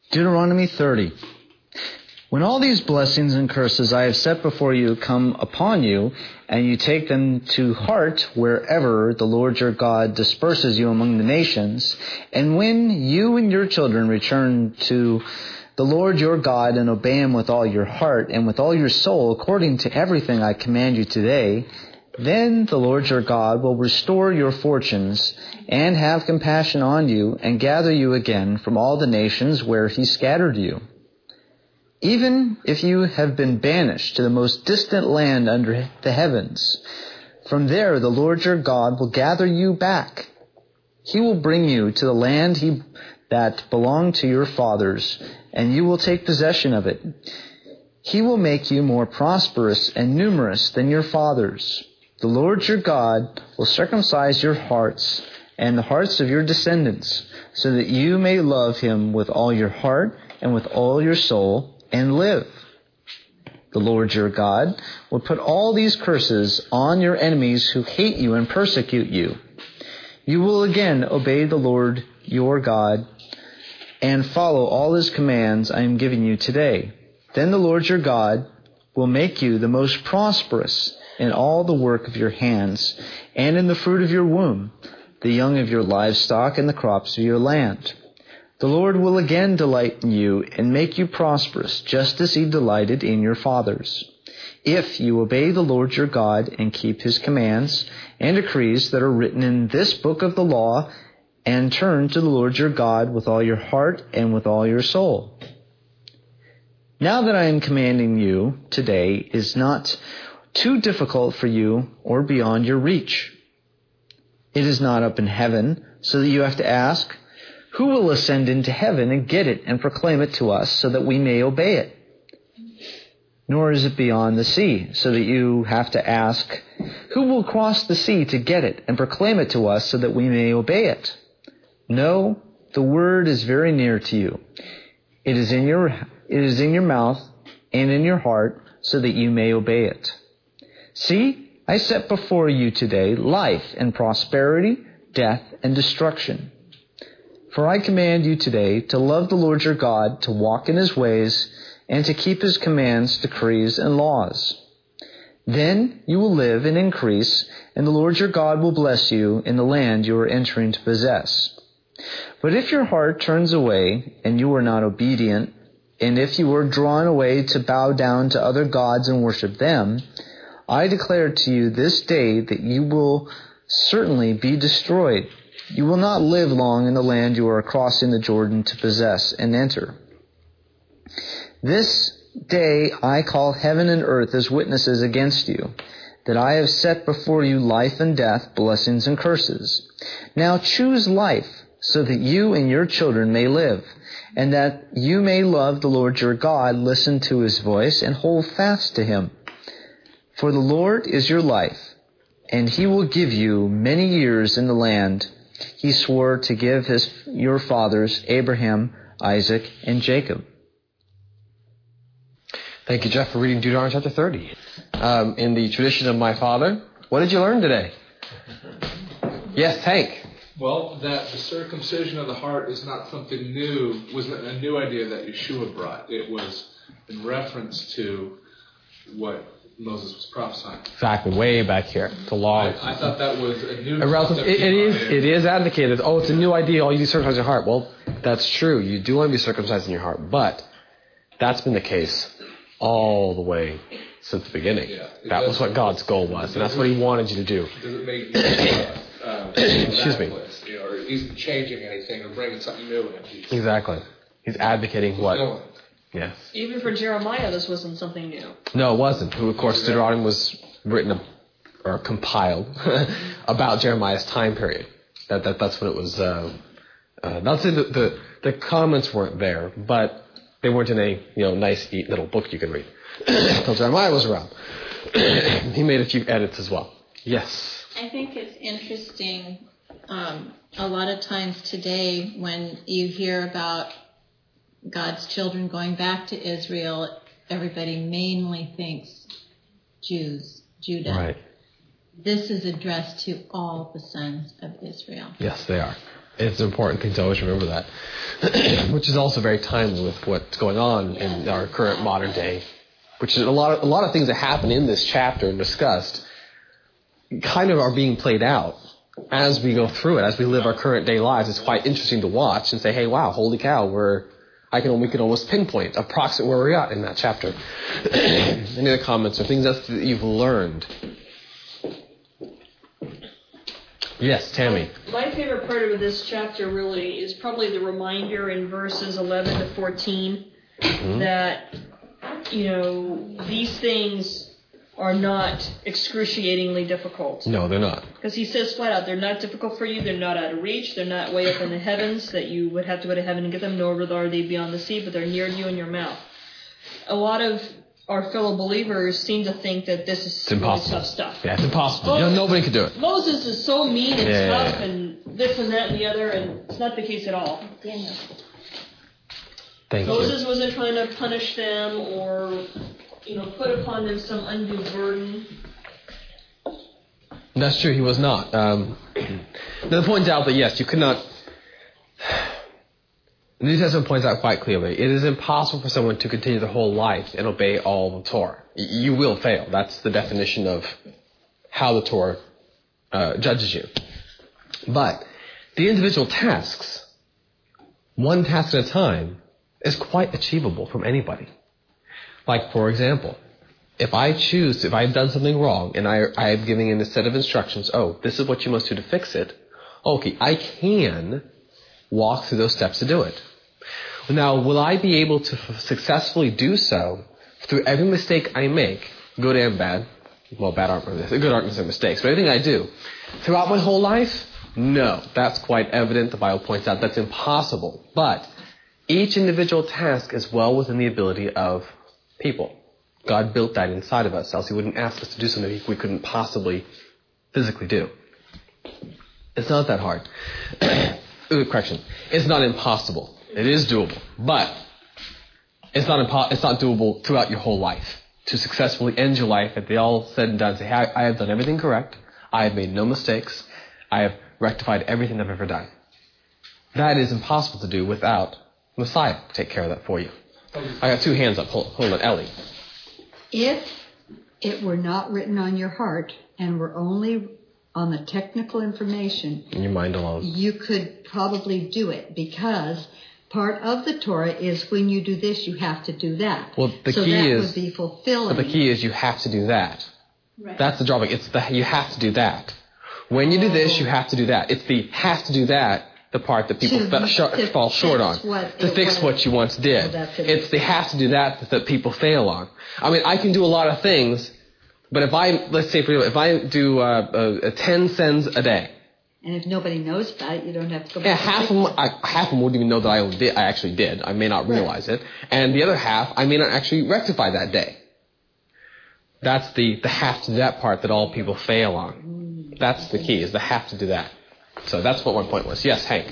Deuteronomy 30. When all these blessings and curses I have set before you come upon you, and you take them to heart wherever the Lord your God disperses you among the nations, and when you and your children return to the Lord your God and obey Him with all your heart and with all your soul, according to everything I command you today, then the Lord your God will restore your fortunes and have compassion on you and gather you again from all the nations where He scattered you. Even if you have been banished to the most distant land under the heavens, from there the Lord your God will gather you back. He will bring you to the land that belonged to your fathers, and you will take possession of it. He will make you more prosperous and numerous than your fathers. The Lord your God will circumcise your hearts and the hearts of your descendants, so that you may love Him with all your heart and with all your soul, and live. The Lord your God will put all these curses on your enemies who hate you and persecute you. You will again obey the Lord your God and follow all His commands I am giving you today. Then the Lord your God will make you the most prosperous in all the work of your hands and in the fruit of your womb, the young of your livestock and the crops of your land. The Lord will again delight in you and make you prosperous, just as He delighted in your fathers. If you obey the Lord your God and keep His commands and decrees that are written in this book of the law, and turn to the Lord your God with all your heart and with all your soul. Now that I am commanding you today is not too difficult for you or beyond your reach. It is not up in heaven, so that you have to ask, who will ascend into heaven and get it and proclaim it to us so that we may obey it? Nor is it beyond the sea, so that you have to ask, who will cross the sea to get it and proclaim it to us so that we may obey it? No, the word is very near to you. It is in your mouth and in your heart, so that you may obey it. See, I set before you today life and prosperity, death and destruction. For I command you today to love the Lord your God, to walk in His ways, and to keep His commands, decrees, and laws. Then you will live and increase, and the Lord your God will bless you in the land you are entering to possess. But if your heart turns away, and you are not obedient, and if you are drawn away to bow down to other gods and worship them, I declare to you this day that you will certainly be destroyed. You will not live long in the land you are crossing the Jordan to possess and enter. This day I call heaven and earth as witnesses against you, that I have set before you life and death, blessings and curses. Now choose life, so that you and your children may live, and that you may love the Lord your God, listen to His voice, and hold fast to Him. For the Lord is your life, and He will give you many years in the land He swore to give your fathers, Abraham, Isaac, and Jacob. Thank you, Jeff, for reading Deuteronomy chapter 30. In the tradition of my father, what did you learn today? Yes, Hank. Well, that the circumcision of the heart is not something new, wasn't a new idea that Yeshua brought. It was in reference to what Moses was prophesying. Exactly, way back here. The law. I thought that was a new concept. It is advocated. Oh, it's a new idea. Oh, you need to circumcise your heart. Well, that's true. You do want to be circumcised in your heart. But that's been the case all the way since the beginning. Yeah, that was what God's goal was. And that's what He wanted you to do. Does it make excuse me. Or He's changing anything or bringing something new in. Exactly. He's advocating what? Yes. Even for Jeremiah, this wasn't something new. No, it wasn't. Who, of course, Deuteronomy was written or compiled about Jeremiah's time period. That's what it was. Not saying that the comments weren't there, but they weren't in a nice neat little book you can read. So Jeremiah was around. He made a few edits as well. Yes. I think it's interesting. A lot of times today, when you hear about God's children going back to Israel, everybody mainly thinks Jews, Judah. Right. This is addressed to all the sons of Israel. Yes, they are. It's an important thing to always remember that, which is also very timely with what's going on in our current modern day, which is a lot of things that happen in this chapter and discussed kind of are being played out as we go through it, as we live our current day lives. It's quite interesting to watch and say, hey, wow, holy cow, we can almost pinpoint, approximate where we're at in that chapter. Any other comments or things that you've learned? Yes, Tammy. My favorite part of this chapter really is probably the reminder in verses 11 to 14 that, these things are not excruciatingly difficult. No, they're not. Because he says flat out, they're not difficult for you, they're not out of reach, they're not way up in the heavens that you would have to go to heaven and get them, nor are they beyond the sea, but they're near you in your mouth. A lot of our fellow believers seem to think that this is really tough stuff. Yeah, it's impossible. Nobody could do it. Moses is so mean and tough and this and that and the other, and it's not the case at all. Daniel. Moses wasn't trying to punish them or put upon them some undue burden. That's true, he was not. Another points out that yes, you could not. The New Testament points out quite clearly, it is impossible for someone to continue their whole life and obey all the Torah. You will fail. That's the definition of how the Torah judges you. But the individual tasks, one task at a time, is quite achievable from anybody. Like, for example, if I've done something wrong and I am giving in a set of instructions, this is what you must do to fix it, okay, I can walk through those steps to do it. Now, will I be able to successfully do so through every mistake I make, good and bad? Well, good aren't necessarily mistakes, but everything I do throughout my whole life? No, that's quite evident. The Bible points out that's impossible. But each individual task is well within the ability of people. God built that inside of us, else he wouldn't ask us to do something we couldn't possibly physically do. It's not that hard. Correction. It's not impossible. It is doable. But it's not doable throughout your whole life. To successfully end your life, at the all said and done, say, hey, I have done everything correct. I have made no mistakes. I have rectified everything I've ever done. That is impossible to do without Messiah to take care of that for you. I got two hands up. Hold on, Ellie. If it were not written on your heart and were only on the technical information, in your mind alone, you could probably do it, because part of the Torah is when you do this, you have to do that. Well, the so key that is, would be fulfilling. But the key is you have to do that. Right. That's the drawback. You have to do that. When you do this, you have to do that. It's the have to do that, the part that people fall short on. To fix what you once did. It's the have to do that people fail on. I mean, I can do a lot of things, but if I do 10 sins a day. And if nobody knows about it, you don't have to go back. Yeah, half of them wouldn't even know that I actually did. I may not realize it. And the other half, I may not actually rectify that day. That's the have to do that part that all people fail on. That's the key, is the have to do that. So that's what my point was. Yes, Hank.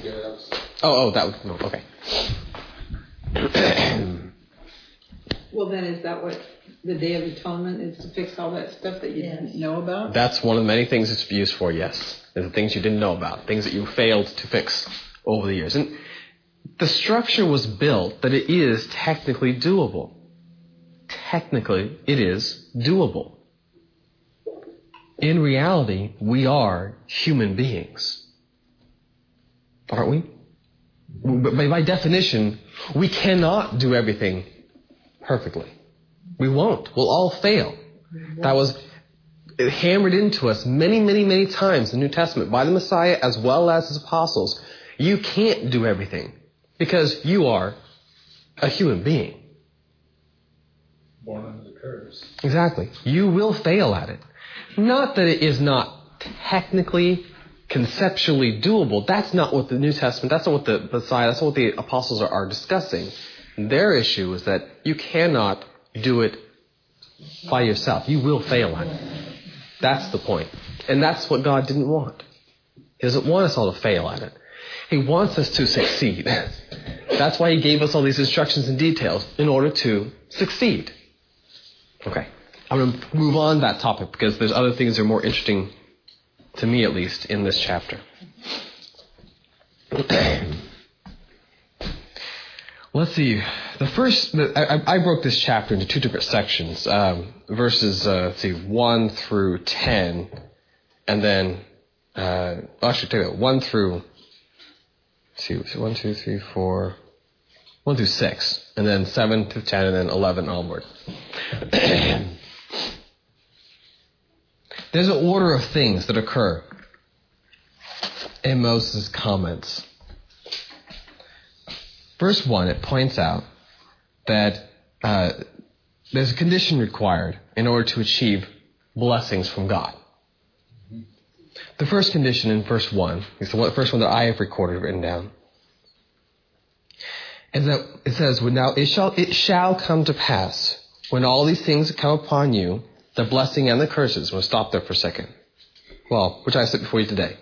Okay. Well, then is that what the Day of Atonement is, to fix all that stuff that you didn't know about? That's one of the many things it's used for, yes. The things you didn't know about, things that you failed to fix over the years. And the structure was built that it is technically doable. Technically, it is doable. In reality, we are human beings. Aren't we? But by definition, we cannot do everything perfectly. We won't. We'll all fail. That was hammered into us many, many, many times in the New Testament by the Messiah as well as his apostles. You can't do everything because you are a human being. Born under the curse. Exactly. You will fail at it. Not that it is not technically, conceptually doable. That's not what the New Testament, that's not what the Messiah, that's not what the apostles are discussing. Their issue is that you cannot do it by yourself. You will fail at it. That's the point. And that's what God didn't want. He doesn't want us all to fail at it. He wants us to succeed. That's why he gave us all these instructions and details, in order to succeed. Okay. I'm going to move on that topic because there's other things that are more interesting, to me at least, in this chapter. Let's see. I broke this chapter into two different sections. Verses 1 through 10, and then actually take it 1 through 1 through 6, and then 7 to 10, and then 11 onward. There's an order of things that occur in Moses' comments. Verse 1, it points out that there's a condition required in order to achieve blessings from God. The first condition in verse 1 is the first one that I have written down. Is that it says, "Now it shall come to pass when all these things come upon you, the blessing and the curses." We'll stop there for a second. Well, which I said before you today.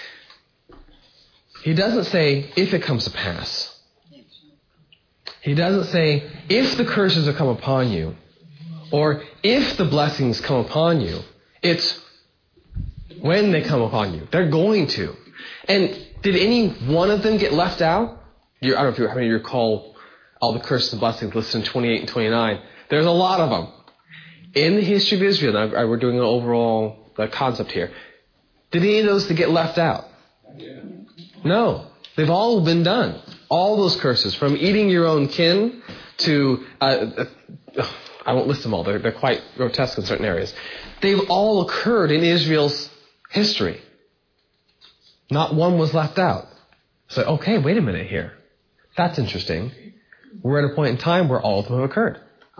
He doesn't say if it comes to pass. He doesn't say if the curses will come upon you, or if the blessings come upon you. It's when they come upon you. They're going to. And did any one of them get left out? I don't know how many of you recall all the curses and blessings listed in 28 and 29. There's a lot of them. In the history of Israel, now we're doing an overall concept here. Did any of those get left out? Yeah. No. They've all been done. All those curses, from eating your own kin to, I won't list them all. They're quite grotesque in certain areas. They've all occurred in Israel's history. Not one was left out. So, okay, wait a minute here. That's interesting. We're at a point in time where all of them have occurred.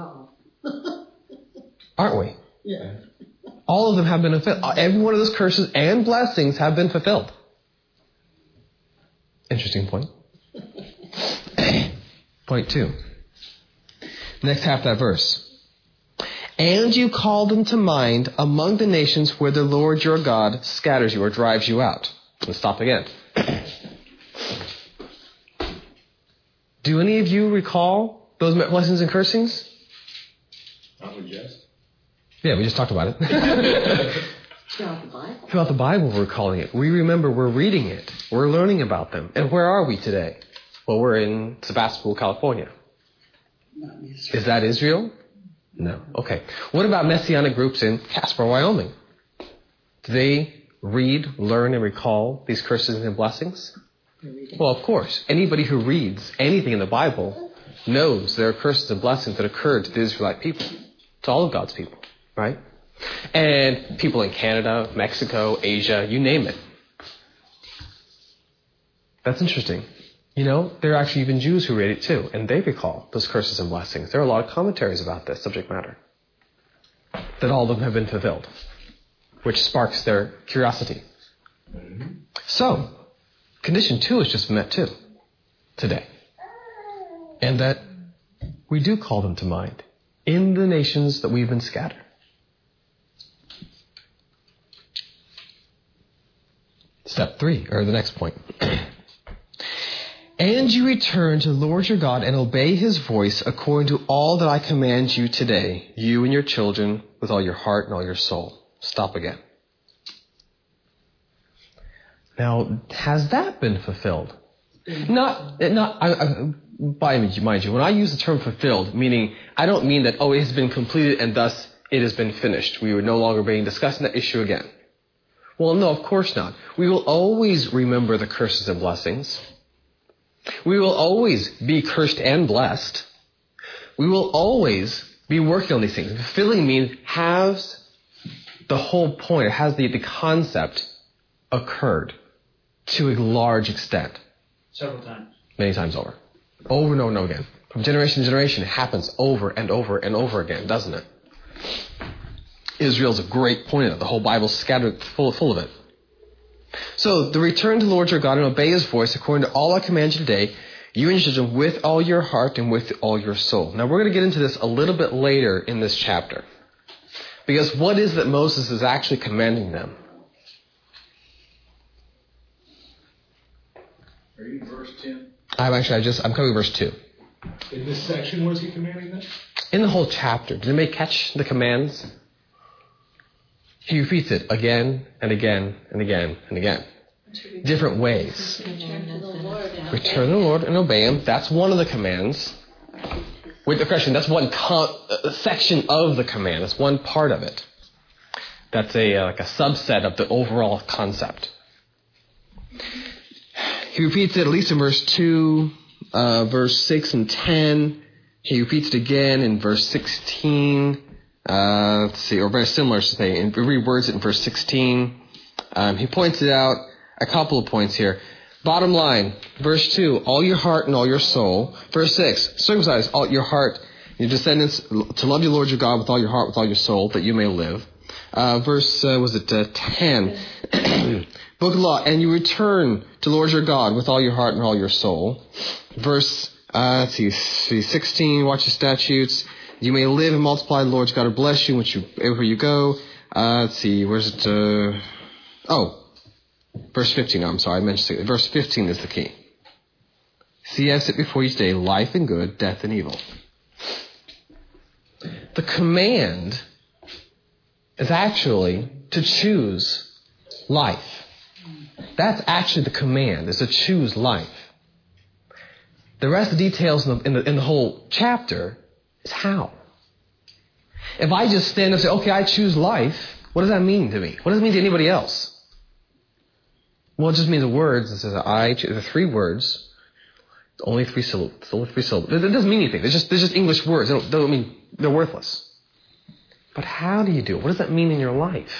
Aren't we? Yeah. All of them have been fulfilled. Every one of those curses and blessings have been fulfilled. Interesting point. Point 2. Next half of that verse. "And you call them to mind among the nations where the Lord your God scatters you or drives you out." Let's stop again. Do any of you recall those blessings and cursings? Not with Jess. Yeah, we just talked about it. Throughout the Bible. Throughout the Bible, we're calling it. We remember, we're reading it. We're learning about them. And where are we today? Well, we're in Sebastopol, California. Is that Israel? No. Okay. What about Messianic groups in Casper, Wyoming? Do they read, learn, and recall these curses and blessings? Well, of course. Anybody who reads anything in the Bible knows there are curses and blessings that occurred to the Israelite people, to all of God's people, right? And people in Canada, Mexico, Asia, you name it. That's interesting. You know, there are actually even Jews who read it too, and they recall those curses and blessings. There are a lot of commentaries about this subject matter, that all of them have been fulfilled, which sparks their curiosity. So, condition 2 is just met too, today. And that we do call them to mind in the nations that we've been scattered. Step 3, or the next point. "And you return to the Lord your God and obey his voice according to all that I command you today, you and your children, with all your heart and all your soul." Stop again. Now, has that been fulfilled? Mind you, when I use the term fulfilled, meaning, I don't mean that, it has been completed and thus it has been finished. We would no longer be discussing that issue again. Well, no, of course not. We will always remember the curses and blessings. We will always be cursed and blessed. We will always be working on these things. Fulfilling means has the whole point, has the concept occurred to a large extent. Several times. Many times over. Over and over and over again. From generation to generation, it happens over and over and over again, doesn't it? Israel's a great point of it. The whole Bible's scattered full of it. So, the return to the Lord your God and obey his voice according to all I command you today, you and your children, with all your heart and with all your soul. Now, we're going to get into this a little bit later in this chapter. Because what is that Moses is actually commanding them? Are you in verse 10? I'm coming to verse 2. In this section, what is he commanding them? In the whole chapter, did anybody catch the commands? He repeats it again and again and again and again. different ways. Return to the Lord. Return to the Lord and obey Him. That's one of the commands. With the question, that's one section of the command. That's one part of it. That's like a subset of the overall concept. He repeats it at least in verse 2, verse 6 and 10. He repeats it again in verse 16. Let's see, or very similar, I should say. And rewords it in verse 16. He points it out a couple of points here. Bottom line, verse 2, all your heart and all your soul. Verse 6, circumcise all your heart, your descendants, to love your Lord your God with all your heart, with all your soul, that you may live. Verse 10, book of law, and you return to Lord your God with all your heart and all your soul. Verse, 16, watch your statutes. You may live and multiply. The Lord your God will bless you wherever you go. Where's it? Verse 15, I'm sorry, I mentioned it. Verse 15 is the key. See, I set before you today life and good, death and evil. The command is actually to choose life. That's actually the command, is to choose life. The rest of the details in the whole chapter is how. If I just stand and say, okay, I choose life, what does that mean to me? What does it mean to anybody else? Well, it just means the words. It says the 3 words, only 3 syllables. It doesn't mean anything. They're just English words. They don't mean, they're worthless. But how do you do it? What does that mean in your life?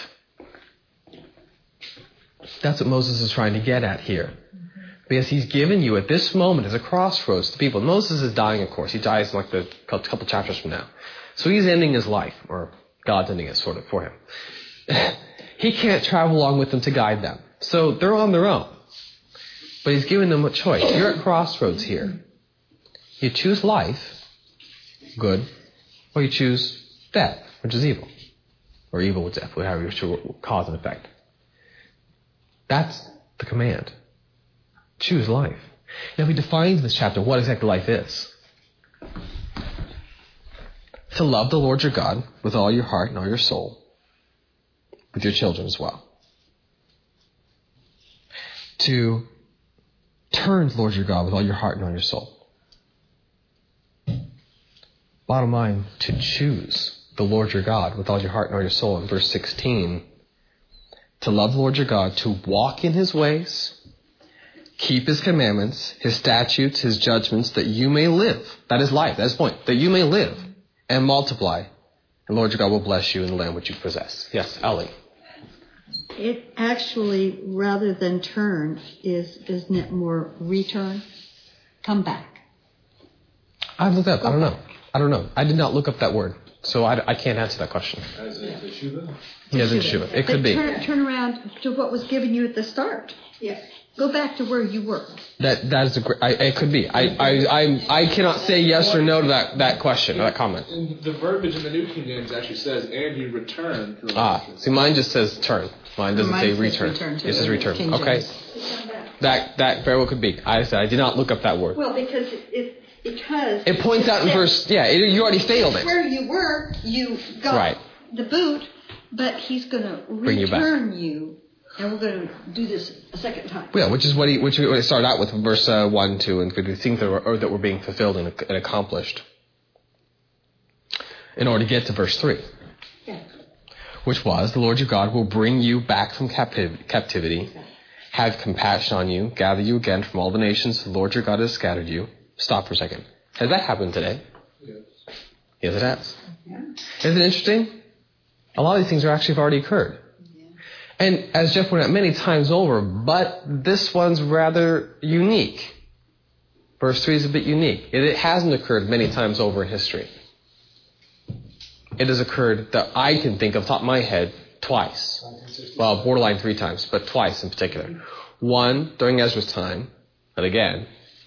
That's what Moses is trying to get at here. Because he's given you at this moment as a crossroads to people. Moses is dying, of course. He dies in like a couple chapters from now. So he's ending his life, or God's ending it sort of for him. He can't travel along with them to guide them. So they're on their own. But he's giving them a choice. You're at crossroads here. You choose life, good, or you choose death, which is evil. Or evil with death, however you should cause and effect. That's the command. Choose life. Now he defines in this chapter what exactly life is. To love the Lord your God with all your heart and all your soul. With your children as well. To turn to the Lord your God with all your heart and all your soul. Bottom line, to choose the Lord your God with all your heart and all your soul. In verse 16, to love the Lord your God, to walk in His ways, keep His commandments, His statutes, His judgments, that you may live. That is life. That is the point. That you may live and multiply. And Lord your God will bless you in the land which you possess. Yes, Ellie. It actually, rather than turn, isn't it more return? Come back. I've looked up. I don't know. I did not look up that word. So I can't answer that question. As in teshuva? Yeah, as in teshuva. It could be. Turn around to what was given you at the start. Yes. Go back to where you were. That is it could be. I cannot say yes or no to that question, or that comment. And the verbiage in the New King James actually says, and you return to the See, mine just says turn. Mine doesn't say return. It says return. Okay. That very well could be. I did not look up that word. Well, because it points out in verse. Yeah, you already failed it. Where you were, you got the boot, but He's going to return you. And we're going to do this a second time. Yeah, which is what he started out with in verse 1, 2, and the things that were being fulfilled and accomplished. In order to get to verse 3. Yeah. Which was, the Lord your God will bring you back from captivity, have compassion on you, gather you again from all the nations the Lord your God has scattered you. Stop for a second. Has that happened today? Yes. Yes, it has. Yeah. Isn't it interesting? A lot of these things have already occurred. And as Jeff pointed out many times over, but this one's rather unique. Verse 3 is a bit unique. It hasn't occurred many times over in history. It has occurred that I can think of, top of my head, twice. Well, borderline 3 times, but twice in particular. One, during Ezra's time, and again,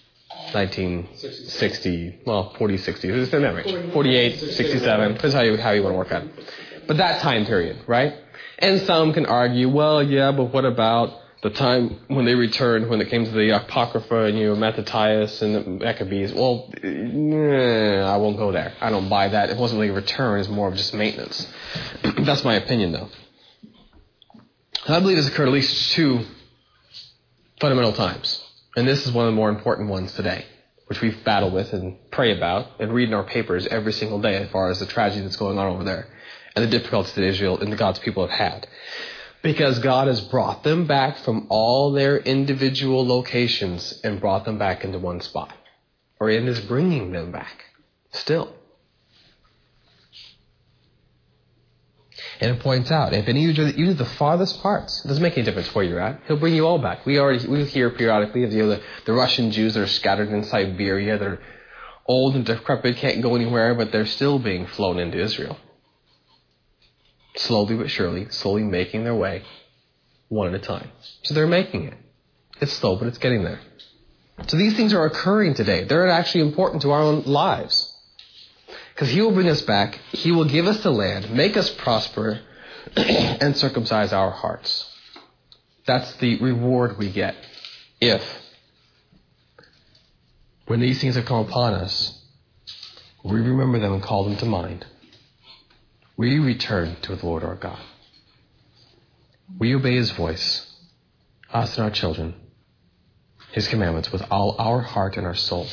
1960, 40, 60, it's in that range. 48, 67, depends how you want to work on it. But that time period, right? And some can argue, well, yeah, but what about the time when they returned, when it came to the Apocrypha and Mattathias and the Maccabees? Well, I won't go there. I don't buy that. It wasn't really a return. It's more of just maintenance. That's my opinion, though. I believe this occurred at least 2 fundamental times. And this is one of the more important ones today, which we've battled with and pray about and read in our papers every single day as far as the tragedy that's going on over there and the difficulties that Israel and the God's people have had. Because God has brought them back from all their individual locations and brought them back into one spot. Or and is bringing them back still. And it points out, if any of you are even the farthest parts, it doesn't make any difference where you're at, he'll bring you all back. We hear periodically of the Russian Jews that are scattered in Siberia. They're old and decrepit, can't go anywhere, but they're still being flown into Israel. Slowly but surely, slowly making their way, one at a time. So they're making it. It's slow, but it's getting there. So these things are occurring today. They're actually important to our own lives. Because he will bring us back, he will give us the land, make us prosper, and circumcise our hearts. That's the reward we get if, when these things have come upon us, we remember them and call them to mind. We return to the Lord our God. We obey his voice, us and our children, his commandments with all our heart and our soul.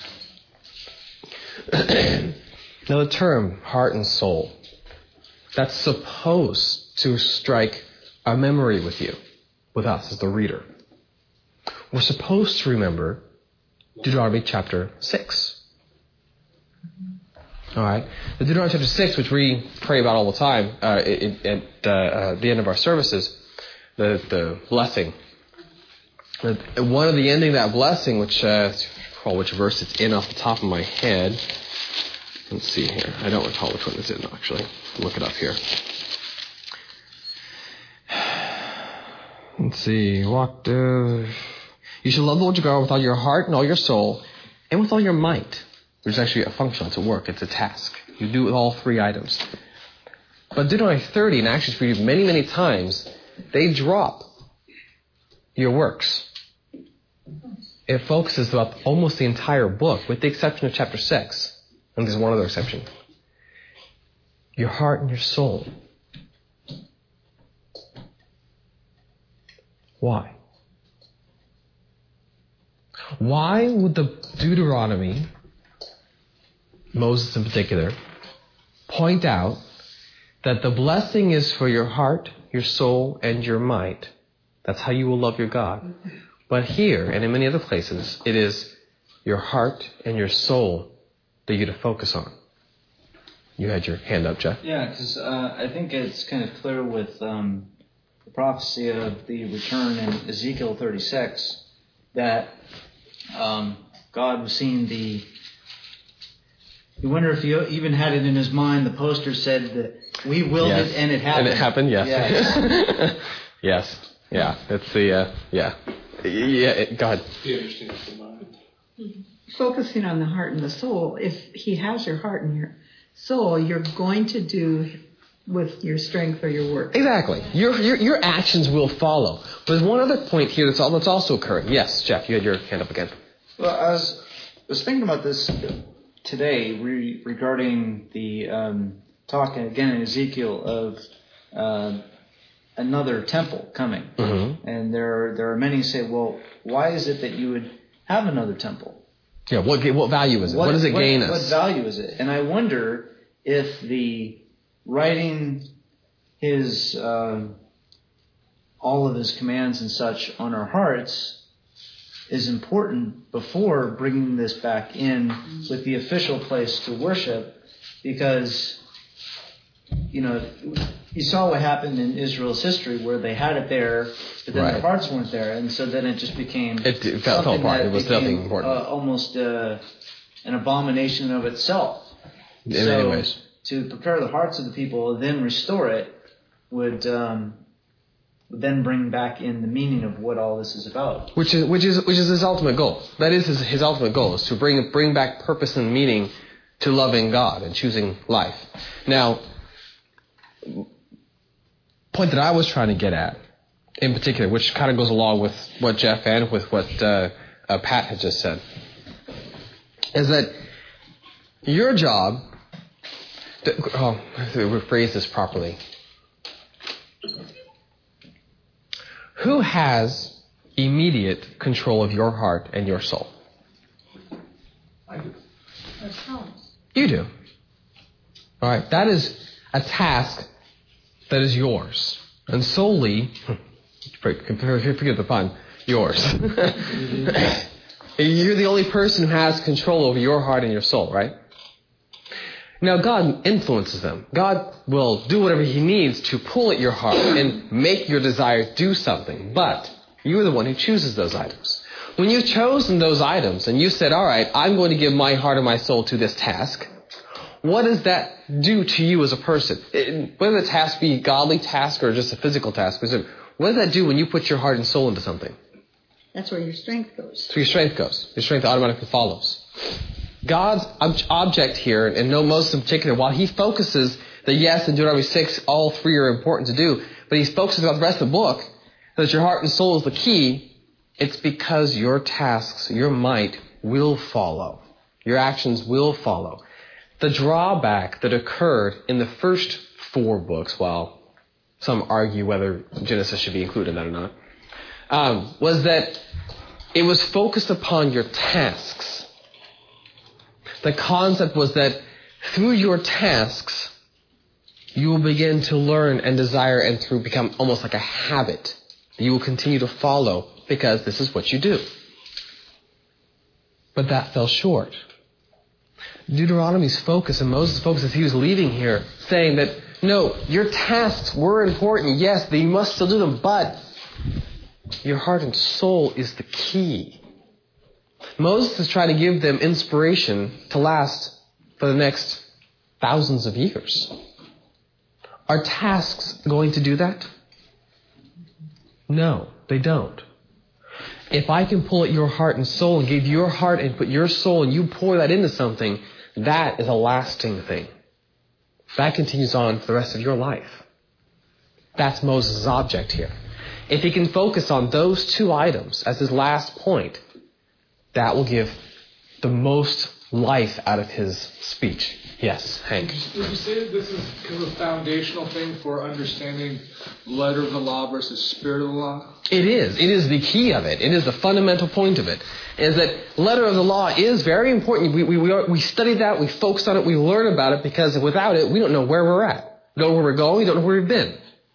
Now the term heart and soul, that's supposed to strike a memory with you, with us as the reader. We're supposed to remember Deuteronomy chapter 6. All right. The Deuteronomy chapter 6, which we pray about all the time at the end of our services, the blessing. One of the ending of that blessing, which verse it's in off the top of my head. Let's see here. I don't recall which one it's in, actually. I'll look it up here. Let's see. You shall love the Lord your God with all your heart and all your soul and with all your might. Which is actually a function. It's a work. It's a task. You do it with all three items. But Deuteronomy 30, and actually it's read many, many times, they drop your works. It focuses about almost the entire book, with the exception of chapter 6. And there's one other exception. Your heart and your soul. Why? Why would the Deuteronomy, Moses in particular, point out that the blessing is for your heart, your soul, and your might? That's how you will love your God. But here, and in many other places, it is your heart and your soul that you to focus on. You had your hand up, Jeff. Yeah, because I think it's kind of clear with the prophecy of the return in Ezekiel 36 that God was seeing the... You wonder if he even had it in his mind. The poster said that we willed it and it happened. And it happened, yes. Yes. Yes. Yeah. It's the, go ahead. He understands the mind. Focusing on the heart and the soul, if he has your heart and your soul, you're going to do with your strength or your work. Exactly. Your actions will follow. But there's one other point here that's also occurring. Yes, Jeff, you had your hand up again. Well, I was thinking about this today regarding the talk again in Ezekiel of another temple coming. Mm-hmm. And there are many who say, well, why is it that you would have another temple? Yeah, what value is it? What does it gain us? What value is it? And I wonder if the writing his all of his commands and such on our hearts is important before bringing this back in with the official place to worship, because you saw what happened in Israel's history where they had it there, but then their hearts weren't there, and so then it just became it fell apart. It was nothing important. Almost an abomination of itself. In many ways, to prepare the hearts of the people, then restore it, would then bring back in the meaning of what all this is about. Which is his ultimate goal. That is his ultimate goal, is to bring back purpose and meaning to loving God and choosing life. Now, point that I was trying to get at, in particular, which kind of goes along with what Jeff and with what Pat had just said, is that your job, to rephrase this properly, who has immediate control of your heart and your soul? I do. You do. All right. That is a task that is yours. And solely, forget the pun, yours. You're the only person who has control over your heart and your soul, right? Now, God influences them. God will do whatever He needs to pull at your heart and make your desire do something. But you're the one who chooses those items. When you've chosen those items and you said, all right, I'm going to give my heart and my soul to this task, what does that do to you as a person? Whether the task be a godly task or just a physical task, what does that do when you put your heart and soul into something? That's where your strength goes. So your strength goes. Your strength automatically follows. God's object here, and Moses in particular, while he focuses that yes, in Deuteronomy 6, all three are important to do, but he focuses on the rest of the book, that your heart and soul is the key, it's because your tasks, your might will follow. Your actions will follow. The drawback that occurred in the first 4 books, while some argue whether Genesis should be included in that or not, was that it was focused upon your tasks. The concept was that through your tasks, you will begin to learn and desire and through become almost like a habit that you will continue to follow because this is what you do. But that fell short. Deuteronomy's focus and Moses' focus as he was leaving here, saying that, no, your tasks were important. Yes, you must still do them, but your heart and soul is the key. Moses is trying to give them inspiration to last for the next thousands of years. Are tasks going to do that? No, they don't. If I can pull at your heart and soul and give your heart and put your soul and you pour that into something, that is a lasting thing. That continues on for the rest of your life. That's Moses' object here. If he can focus on those 2 items as his last point, that will give the most life out of his speech. Yes, Hank. Would you say that this is kind of a foundational thing for understanding letter of the law versus spirit of the law? It is. It is the key of it. It is the fundamental point of it. Is that letter of the law is very important. We study that, we focus on it, we learn about it, because without it, we don't know where we're at. We don't know where we're going, we don't know where we've been.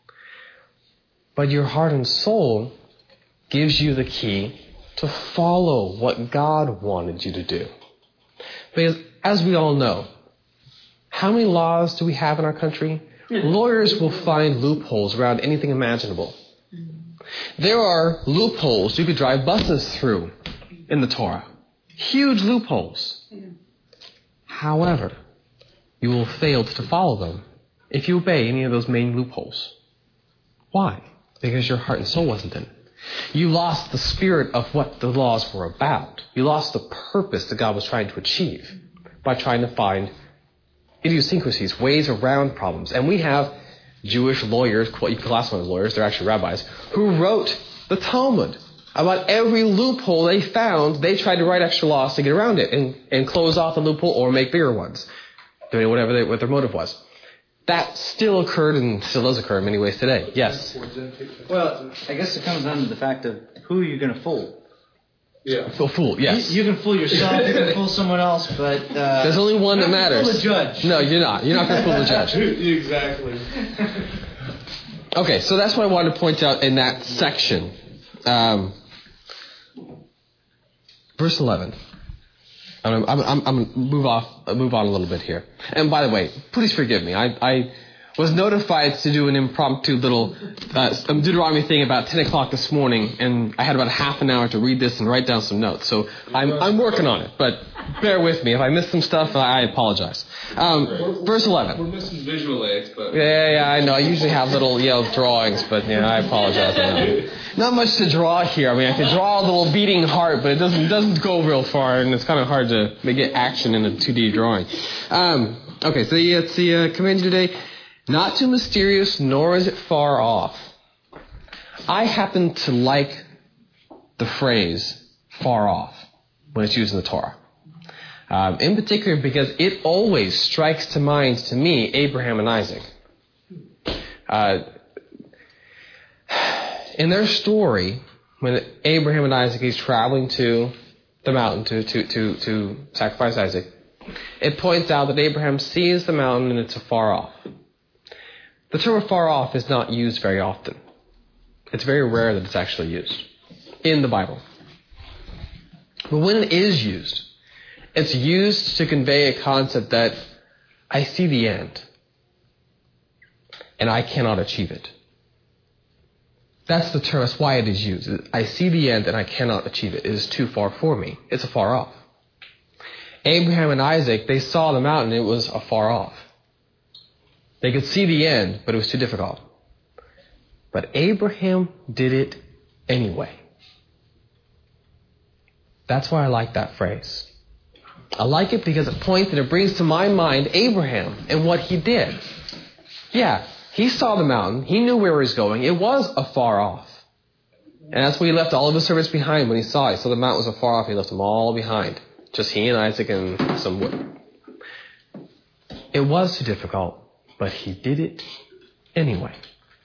But your heart and soul gives you the key to follow what God wanted you to do. Because as we all know, how many laws do we have in our country? Lawyers will find loopholes around anything imaginable. There are loopholes you could drive buses through in the Torah. Huge loopholes. However, you will fail to follow them if you obey any of those main loopholes. Why? Because your heart and soul wasn't in it. You lost the spirit of what the laws were about. You lost the purpose that God was trying to achieve by trying to find idiosyncrasies, ways around problems. And we have Jewish lawyers, you can classify them as lawyers, they're actually rabbis, who wrote the Talmud. About every loophole they found, they tried to write extra laws to get around it and close off the loophole or make bigger ones, doing what their motive was. That still occurred and still does occur in many ways today. Yes? Well, I guess it comes down to the fact of who you're going to fool. Yeah. Fool, yes. You can fool yourself, you can fool someone else, but... there's only one that matters. Fool the judge. No, you're not. You're not going to fool the judge. Exactly. Okay, so that's what I wanted to point out in that section. Verse 11. I'm going to move on a little bit here. And by the way, please forgive me. I was notified to do an impromptu little Deuteronomy thing about 10 o'clock this morning, and I had about half an hour to read this and write down some notes. So I'm working on it, but bear with me. If I miss some stuff, I apologize. Verse 11. We're missing visual aids, but... Yeah, I know. I usually have little drawings, but I apologize. Not much to draw here. I mean, I could draw a little beating heart, but it doesn't go real far, and it's kind of hard to get action in a 2D drawing. Okay, so it's the command today. Not too mysterious, nor is it far off. I happen to like the phrase far off when it's used in the Torah. In particular because it always strikes to mind, to me, Abraham and Isaac. In their story, when Abraham and Isaac, he's traveling to the mountain to sacrifice Isaac, it points out that Abraham sees the mountain and it's afar off. The term afar off is not used very often. It's very rare that it's actually used in the Bible. But when it is used, it's used to convey a concept that I see the end and I cannot achieve it. That's the term. That's why it is used. I see the end and I cannot achieve it. It is too far for me. It's afar off. Abraham and Isaac, they saw the mountain. It was afar off. They could see the end, but it was too difficult. But Abraham did it anyway. That's why I like that phrase. I like it because it points and it brings to my mind Abraham and what he did. Yeah, he saw the mountain. He knew where he was going. It was afar off. And that's why he left all of his servants behind when he saw it. So the mountain was afar off. He left them all behind. Just he and Isaac and some wood. It was too difficult, but he did it anyway.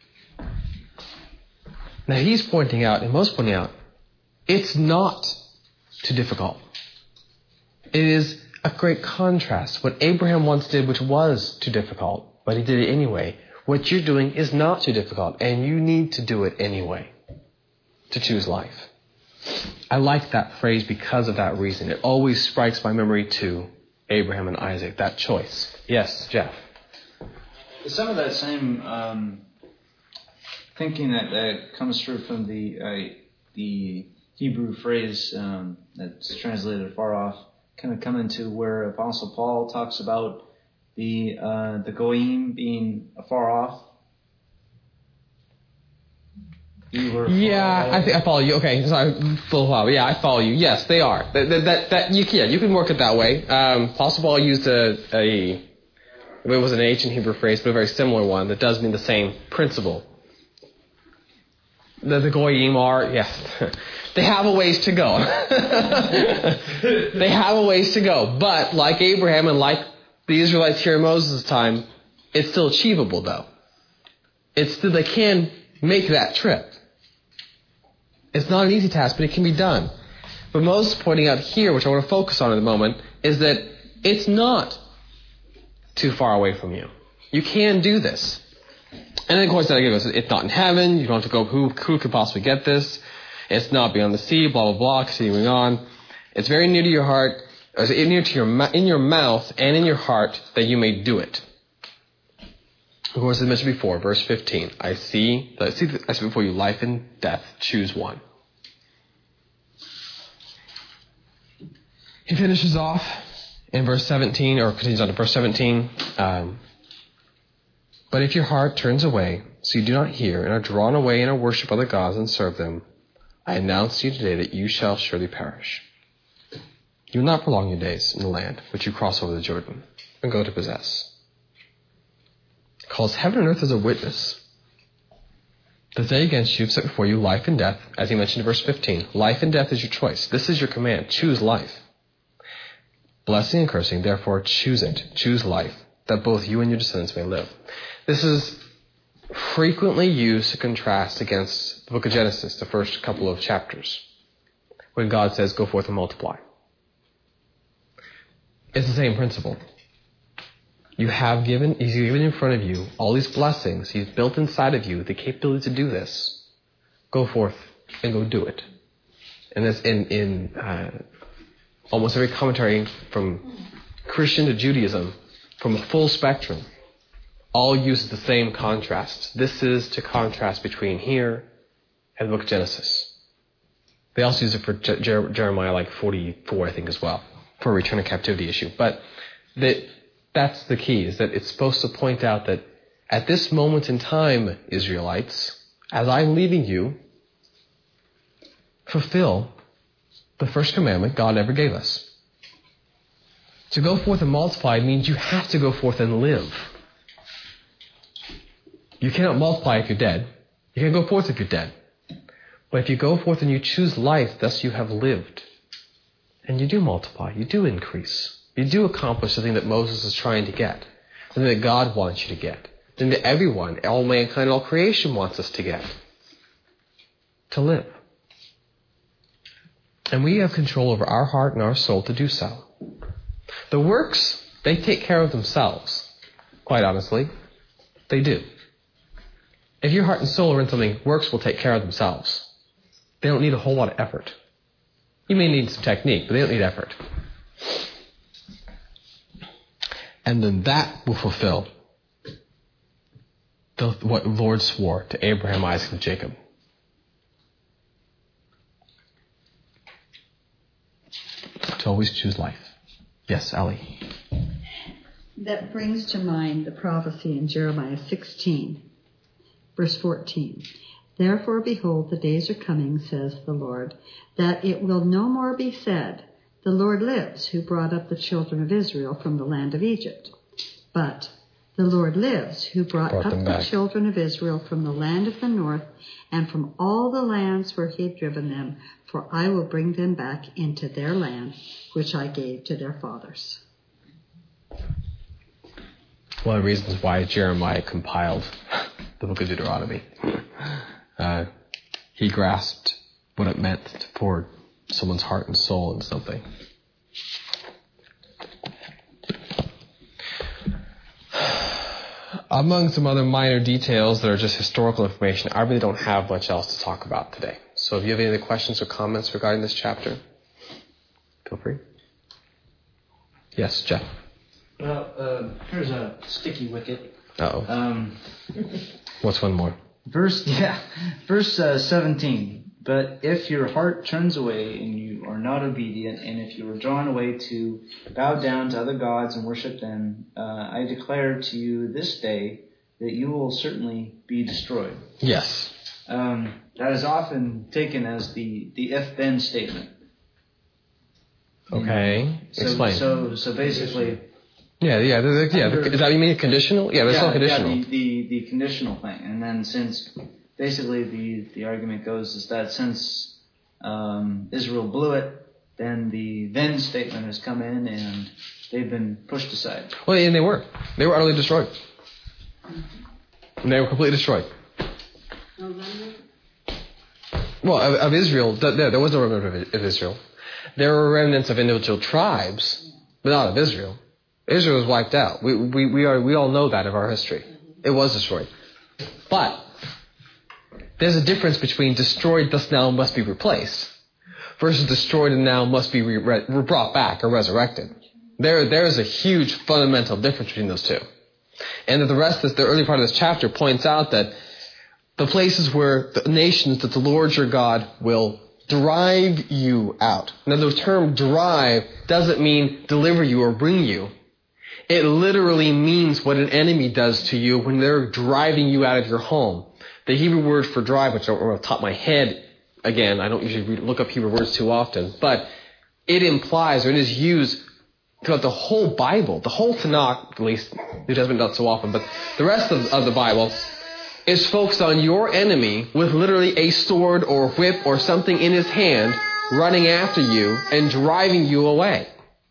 Now he's pointing out, and most pointing out, it's not too difficult. It is a great contrast. What Abraham once did, which was too difficult, but he did it anyway. What you're doing is not too difficult, and you need to do it anyway to choose life. I like that phrase because of that reason. It always strikes my memory to Abraham and Isaac, that choice. Yes, Jeff? Some of that same thinking that comes through from the Hebrew phrase that's translated far off, kind of come into where Apostle Paul talks about the goyim being afar off. Yeah, I think I follow you. Okay, sorry, full while. Yeah, I follow you. Yes, they are. You can work it that way. Apostle Paul used it was an ancient Hebrew phrase, but a very similar one that does mean the same principle. The goyim are, yes, they have a ways to go. They have a ways to go. But like Abraham and like the Israelites here in Moses' time, it's still achievable though. They can make that trip. It's not an easy task, but it can be done. But Moses is pointing out here, which I want to focus on in a moment, is that it's not too far away from you. You can do this. And then, of course, it's not in heaven. You don't have to go, who could possibly get this? It's not beyond the sea, blah, blah, blah, continuing on. It's very near to your heart, or near to in your mouth and in your heart that you may do it. Of course, as I mentioned before, verse 15, I see before you life and death, choose one. He finishes off in verse 17, or continues on to verse 17. But if your heart turns away, so you do not hear, and are drawn away and are worship other gods and serve them, I announce to you today that you shall surely perish. You will not prolong your days in the land which you cross over the Jordan and go to possess. It calls heaven and earth as a witness. The day against you set before you life and death, as he mentioned in verse 15. Life and death is your choice. This is your command. Choose life. Blessing and cursing, therefore choose it. Choose life, that both you and your descendants may live. This is frequently used to contrast against the book of Genesis, the first couple of chapters, when God says, go forth and multiply. It's the same principle. He's given in front of you all these blessings. He's built inside of you the capability to do this. Go forth and go do it. And that's in almost every commentary from Christian to Judaism, from a full spectrum, all uses the same contrast. This is to contrast between here and the book of Genesis. They also use it for Jeremiah like 44, I think, as well, for a return of captivity issue. But that's the key, is that it's supposed to point out that at this moment in time, Israelites, as I'm leaving you, fulfill the first commandment God ever gave us. To go forth and multiply means you have to go forth and live. You cannot multiply if you're dead. You can't go forth if you're dead. But if you go forth and you choose life, thus you have lived. And you do multiply. You do increase. You do accomplish the thing that Moses is trying to get. The thing that God wants you to get. The thing that everyone, all mankind, all creation wants us to get. To live. And we have control over our heart and our soul to do so. The works, they take care of themselves. Quite honestly, they do. If your heart and soul are in something, works will take care of themselves. They don't need a whole lot of effort. You may need some technique, but they don't need effort. And then that will fulfill what the Lord swore to Abraham, Isaac, and Jacob. To always choose life. Yes, Ali. That brings to mind the prophecy in Jeremiah 16, verse 14. Therefore, behold, the days are coming, says the Lord, that it will no more be said, the Lord lives, who brought up the children of Israel from the land of Egypt. But the Lord lives, who brought up the children of Israel from the land of the north and from all the lands where he had driven them, for I will bring them back into their land, which I gave to their fathers. One of the reasons why Jeremiah compiled the book of Deuteronomy. He grasped what it meant to pour someone's heart and soul into something. Among some other minor details that are just historical information, I really don't have much else to talk about today. So if you have any other questions or comments regarding this chapter, feel free. Yes, Jeff. Here's a sticky wicket. Uh-oh. What's one more? Verse 17. But if your heart turns away and you are not obedient, and if you are drawn away to bow down to other gods and worship them, I declare to you this day that you will certainly be destroyed. Yes. That is often taken as the if-then statement. Okay. Explain. So basically... Yeah. Is that you mean conditional? Yeah, that's all conditional. Yeah, the conditional thing. And then since... Basically, the argument goes is that since Israel blew it, then the then statement has come in and they've been pushed aside. Well, and they were utterly destroyed. And they were completely destroyed. Well, of Israel, there was no remnant of Israel. There were remnants of individual tribes, but not of Israel. Israel was wiped out. We all know that of our history. It was destroyed. But there's a difference between destroyed, thus now must be replaced, versus destroyed and now must be brought back or resurrected. There's a huge fundamental difference between those two. And the early part of this chapter points out that the places where the nations that the Lord your God will drive you out. Now the term drive doesn't mean deliver you or bring you. It literally means what an enemy does to you when they're driving you out of your home. The Hebrew word for drive, which I don't remember off the top of my head, again, I don't usually look up Hebrew words too often, but it implies, or it is used throughout the whole Bible, the whole Tanakh, at least, New Testament not so often, but the rest of the Bible is focused on your enemy with literally a sword or whip or something in his hand running after you and driving you away.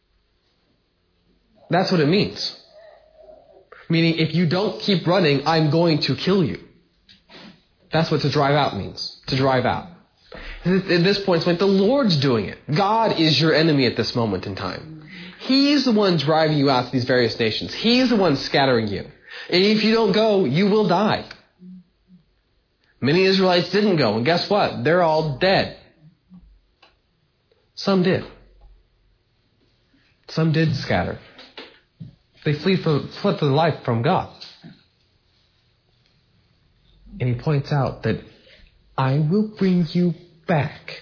That's what it means. Meaning, if you don't keep running, I'm going to kill you. That's what to drive out means. To drive out. At this point, it's like the Lord's doing it. God is your enemy at this moment in time. He's the one driving you out to these various nations. He's the one scattering you. And if you don't go, you will die. Many Israelites didn't go, and guess what? They're all dead. Some did. Some did scatter. They fled for their life from God. And he points out that I will bring you back.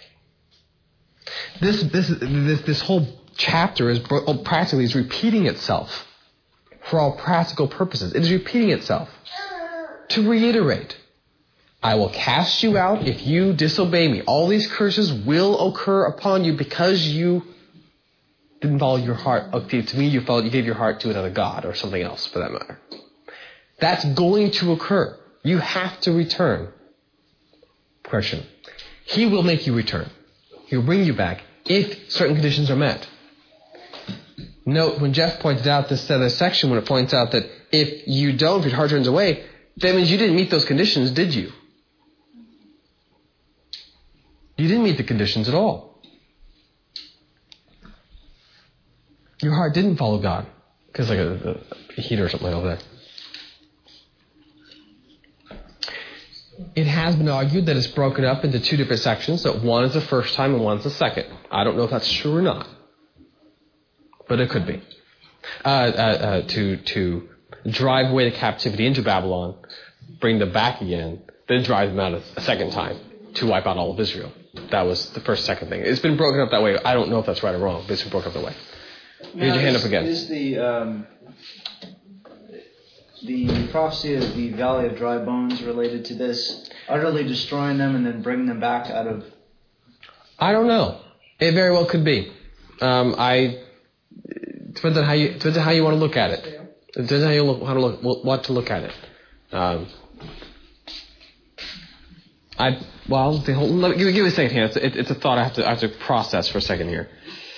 This whole chapter is practically repeating itself for all practical purposes. It is repeating itself to reiterate. I will cast you out if you disobey me. All these curses will occur upon you because you didn't follow your heart. To me, you gave your heart to another god or something else for that matter. That's going to occur. You have to return. Question. He will make you return. He'll bring you back if certain conditions are met. Note, when Jeff pointed out this other section, when it points out that if your heart turns away, that means you didn't meet those conditions, did you? You didn't meet the conditions at all. your heart didn't follow God. Because like a heater or something like over there. It has been argued that it's broken up into two different sections, that one is the first time and one's the second. I don't know if that's true or not, but it could be. To drive away the captivity into Babylon, bring them back again, then drive them out a second time to wipe out all of Israel. That was the first, second thing. It's been broken up that way. I don't know if that's right or wrong, but it's been broken up that way. Raise your hand up again. Is the prophecy of the Valley of Dry Bones related to this, utterly destroying them and then bringing them back out of... I don't know. It very well could be. Depends on how you want to look at it. It depends on how you want to look at it. Give me a second here. It's a thought I have to process for a second here.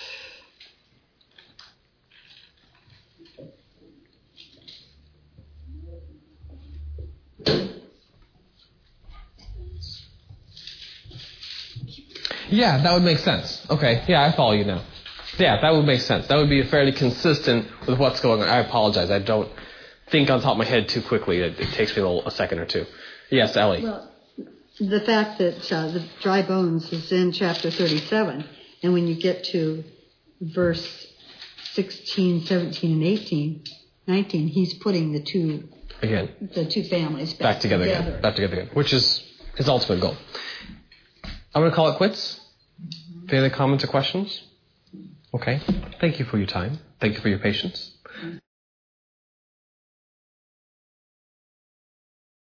Yeah, that would make sense. Okay, yeah, I follow you now. Yeah, that would make sense. That would be fairly consistent with what's going on. I apologize. I don't think on top of my head too quickly. It takes me a second or two. Yes, Ellie. Well, the fact that the dry bones is in chapter 37, and when you get to verse 16, 17, and 18, 19, he's putting the two families back together again, which is his ultimate goal. I'm going to call it quits. Any other comments or questions? Okay. Thank you for your time. Thank you for your patience.